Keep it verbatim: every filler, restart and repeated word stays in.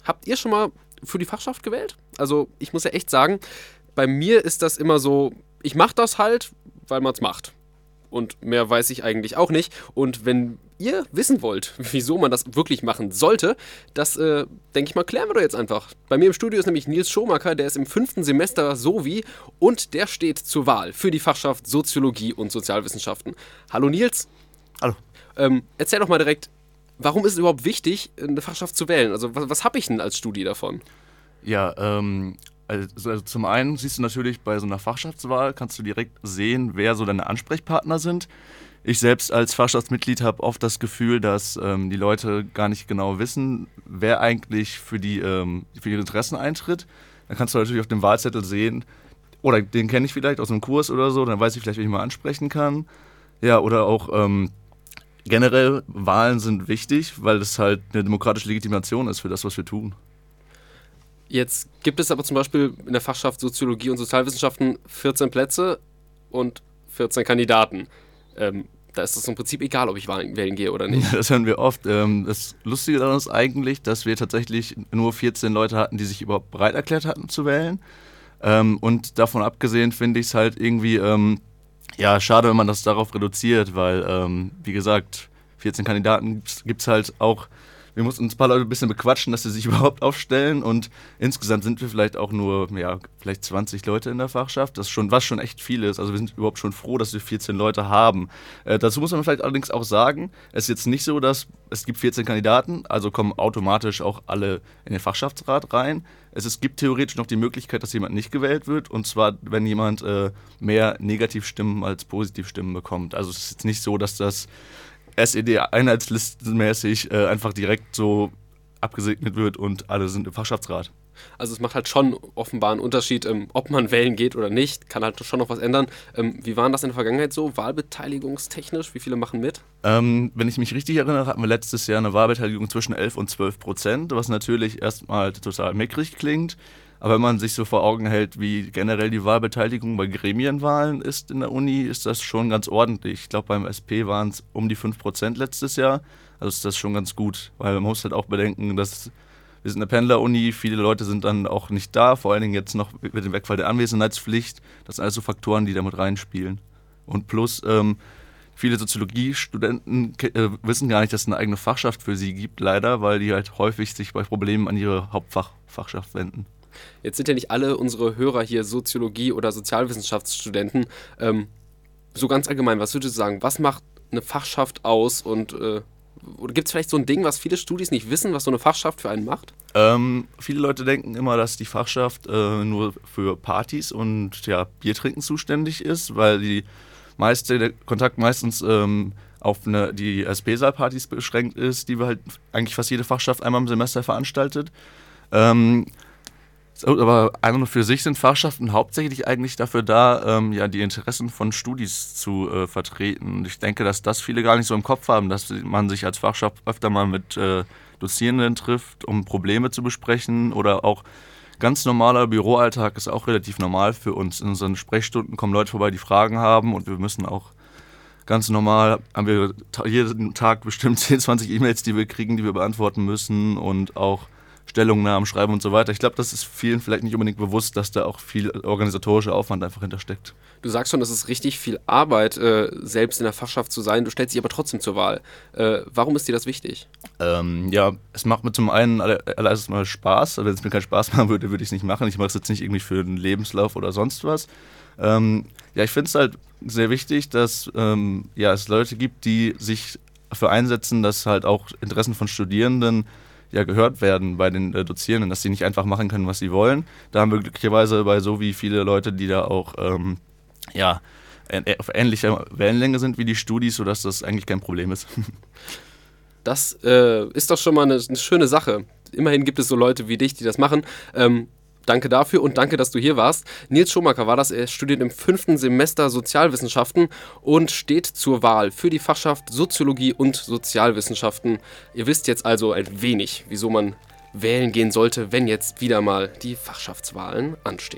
Habt ihr schon mal für die Fachschaft gewählt? Also ich muss ja echt sagen, bei mir ist das immer so, ich mache das halt, weil man es macht. Und mehr weiß ich eigentlich auch nicht. Und wenn ihr wissen wollt, wieso man das wirklich machen sollte, das, äh, denke ich mal, klären wir doch jetzt einfach. Bei mir im Studio ist nämlich Nils Schomaker, der ist im fünften Semester Sovi und der steht zur Wahl für die Fachschaft Soziologie und Sozialwissenschaften. Hallo Nils. Hallo. Ähm, erzähl doch mal direkt, warum ist es überhaupt wichtig, eine Fachschaft zu wählen? Also was, was habe ich denn als Studi davon? Ja, ähm, also, also zum einen siehst du natürlich bei so einer Fachschaftswahl, kannst du direkt sehen, wer so deine Ansprechpartner sind. Ich selbst als Fachschaftsmitglied habe oft das Gefühl, dass ähm, die Leute gar nicht genau wissen, wer eigentlich für, die, ähm, für ihre Interessen eintritt. Dann kannst du natürlich auf dem Wahlzettel sehen, oder den kenne ich vielleicht aus einem Kurs oder so, dann weiß ich vielleicht, wen ich mal ansprechen kann. Ja, oder auch ähm, generell, Wahlen sind wichtig, weil es halt eine demokratische Legitimation ist für das, was wir tun. Jetzt gibt es aber zum Beispiel in der Fachschaft Soziologie und Sozialwissenschaften vierzehn Plätze und vierzehn Kandidaten. Ähm, da ist es im Prinzip egal, ob ich wählen gehe oder nicht. Das hören wir oft. Ähm, das Lustige daran ist eigentlich, dass wir tatsächlich nur vierzehn Leute hatten, die sich überhaupt bereit erklärt hatten zu wählen. Ähm, und davon abgesehen finde ich es halt irgendwie ähm, ja, schade, wenn man das darauf reduziert, weil, ähm, wie gesagt, vierzehn Kandidaten gibt es halt auch. Wir mussten uns ein paar Leute ein bisschen bequatschen, dass sie sich überhaupt aufstellen, und insgesamt sind wir vielleicht auch nur, ja, vielleicht zwanzig Leute in der Fachschaft, das ist schon, was schon echt viel ist. Also wir sind überhaupt schon froh, dass wir vierzehn Leute haben. Äh, dazu muss man vielleicht allerdings auch sagen, es ist jetzt nicht so, dass es gibt vierzehn Kandidaten, also kommen automatisch auch alle in den Fachschaftsrat rein. Es, es gibt theoretisch noch die Möglichkeit, dass jemand nicht gewählt wird, und zwar, wenn jemand äh, mehr Negativstimmen als Positivstimmen bekommt. Also es ist jetzt nicht so, dass das S E D-einheitslistenmäßig äh, einfach direkt so abgesegnet wird und alle sind im Fachschaftsrat. Also es macht halt schon offenbar einen Unterschied, ähm, ob man wählen geht oder nicht, kann halt schon noch was ändern. Ähm, wie war das in der Vergangenheit so, wahlbeteiligungstechnisch? Wie viele machen mit? Ähm, wenn ich mich richtig erinnere, hatten wir letztes Jahr eine Wahlbeteiligung zwischen elf und zwölf Prozent, was natürlich erstmal total mickrig klingt. Aber wenn man sich so vor Augen hält, wie generell die Wahlbeteiligung bei Gremienwahlen ist in der Uni, ist das schon ganz ordentlich. Ich glaube, beim S P waren es um die fünf Prozent letztes Jahr. Also ist das schon ganz gut, weil man muss halt auch bedenken, dass wir sind eine Pendler-Uni, viele Leute sind dann auch nicht da, vor allen Dingen jetzt noch mit dem Wegfall der Anwesenheitspflicht. Das sind alles so Faktoren, die damit reinspielen. Und plus, ähm, viele Soziologiestudenten äh, wissen gar nicht, dass es eine eigene Fachschaft für sie gibt, leider, weil die halt häufig sich bei Problemen an ihre Hauptfachschaft wenden. Jetzt sind ja nicht alle unsere Hörer hier Soziologie- oder Sozialwissenschaftsstudenten. Ähm, so ganz allgemein, was würdest du sagen, was macht eine Fachschaft aus? Und äh, oder gibt es vielleicht so ein Ding, was viele Studis nicht wissen, was so eine Fachschaft für einen macht? Ähm, viele Leute denken immer, dass die Fachschaft äh, nur für Partys und ja, Biertrinken zuständig ist, weil die meiste, der Kontakt meistens ähm, auf eine, die S P-Saal-Partys beschränkt ist, die wir halt eigentlich fast jede Fachschaft einmal im Semester veranstaltet. Ähm, Aber an und für sich sind Fachschaften hauptsächlich eigentlich dafür da, ähm, ja, die Interessen von Studis zu äh, vertreten. Und ich denke, dass das viele gar nicht so im Kopf haben, dass man sich als Fachschaft öfter mal mit äh, Dozierenden trifft, um Probleme zu besprechen, oder auch ganz normaler Büroalltag ist auch relativ normal für uns. In unseren Sprechstunden kommen Leute vorbei, die Fragen haben, und wir müssen auch ganz normal, haben wir ta- jeden Tag bestimmt zehn, zwanzig E-Mails, die wir kriegen, die wir beantworten müssen, und auch Stellungnahmen schreiben und so weiter. Ich glaube, das ist vielen vielleicht nicht unbedingt bewusst, dass da auch viel organisatorischer Aufwand einfach hintersteckt. Du sagst schon, das ist richtig viel Arbeit, äh, selbst in der Fachschaft zu sein. Du stellst dich aber trotzdem zur Wahl. Äh, warum ist dir das wichtig? Ähm, ja, es macht mir zum einen allererstes mal Spaß. Wenn es mir keinen Spaß machen würde, würde ich es nicht machen. Ich mache es jetzt nicht irgendwie für einen Lebenslauf oder sonst was. Ähm, ja, ich finde es halt sehr wichtig, dass ähm, ja, es Leute gibt, die sich dafür einsetzen, dass halt auch Interessen von Studierenden ja gehört werden bei den äh, Dozierenden, dass sie nicht einfach machen können, was sie wollen. Da haben wir glücklicherweise bei so wie viele Leute, die da auch ähm, ja, äh, auf ähnlicher Wellenlänge sind wie die Studis, sodass das eigentlich kein Problem ist. Das äh, ist doch schon mal eine, eine schöne Sache. Immerhin gibt es so Leute wie dich, die das machen. Ähm, danke dafür und danke, dass du hier warst. Nils Schomaker war das. Er studiert im fünften Semester Sozialwissenschaften und steht zur Wahl für die Fachschaft Soziologie und Sozialwissenschaften. Ihr wisst jetzt also ein wenig, wieso man wählen gehen sollte, wenn jetzt wieder mal die Fachschaftswahlen anstehen.